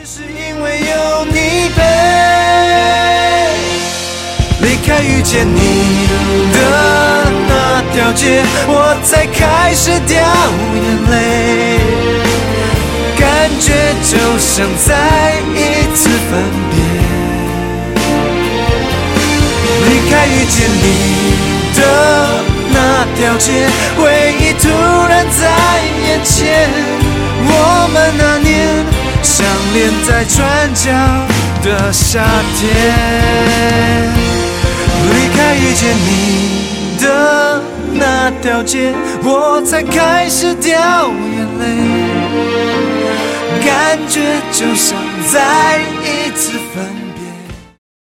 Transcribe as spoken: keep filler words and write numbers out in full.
是因为有你陪，离开遇见你的那条街，我才开始掉眼泪，感觉就像再一次分别。离开遇见你的那条街，回忆突然在眼前，我们那年相恋在转角的夏天。离开遇见你的那条街，我才开始掉眼泪，感觉就像再一次